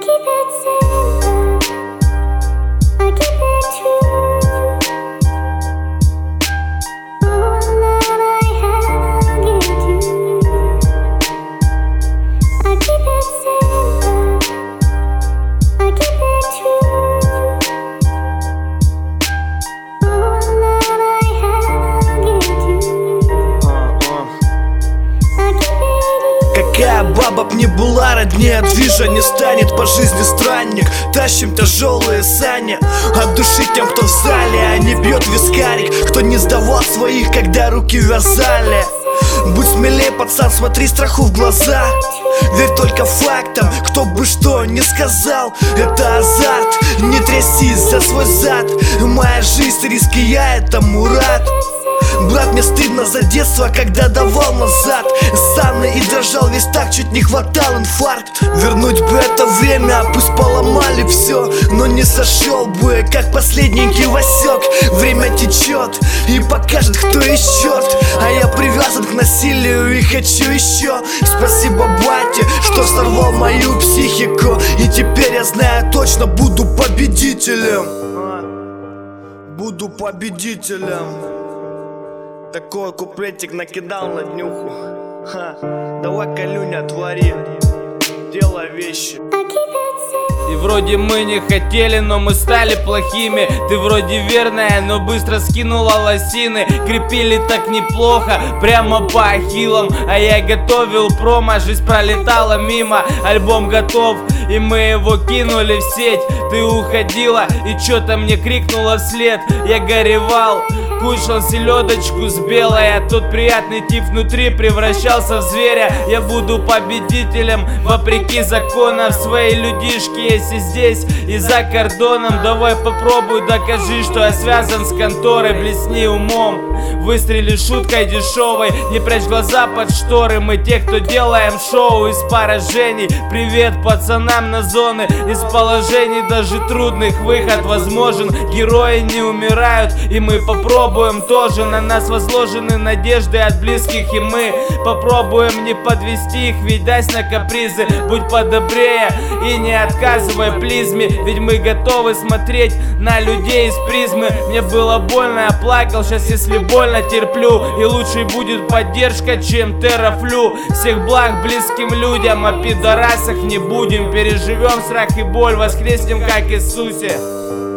Какая баба б не была роднее, движа не станет по жизни странник. Тащим тяжелые сани от души тем, кто в зале, а не бьет вискарик, кто не сдавал своих, когда руки вязали. Будь смелее, пацан, смотри страху в глаза. Верь только фактам, кто бы что ни сказал. Это азарт, не трясись за свой зад. Моя жизнь, риски, я этому рад. Брат, мне стыдно за детство, когда давал назад санны и дрожал весь так, чуть не хватал инфаркт. Вернуть бы это время, пусть поломали все, но не сошел бы, как последненький Васек. Время течет и покажет, кто есть черт, а я привязан к насилию и хочу еще. Спасибо бате, что сорвал мою психику, и теперь я знаю точно, буду победителем. Буду победителем. Такой куплетик накидал на днюху. Давай, Калюня, твори, делай вещи. И вроде мы не хотели, но мы стали плохими. Ты вроде верная, но быстро скинула лосины. Крепили так неплохо, прямо по ахиллам. А я готовил промо, жизнь пролетала мимо. Альбом готов, и мы его кинули в сеть. Ты уходила и что-то мне крикнула вслед. Я горевал, кушал селедочку с белой, а тот приятный тип внутри превращался в зверя. Я буду победителем, вопреки законам. Свои людишки, если здесь и за кордоном. Давай попробуй, докажи, что я связан с конторой. Блесни умом, выстрели шуткой дешевой. Не прячь глаза под шторы, мы те, кто делаем шоу из поражений. Привет пацанам на зоны, из положений даже трудных выход возможен. Герои не умирают, и мы попробуем тоже. На нас возложены надежды от близких, и мы попробуем не подвести их, ведь дасть на капризы. Будь подобрее и не отказывай плизме, ведь мы готовы смотреть на людей из призмы. Мне было больно, я плакал, сейчас если больно терплю. И лучше будет поддержка, чем террафлю. Всех благ близким людям, о пидорасах не будем. Переживем страх и боль, воскреснем как Иисусе.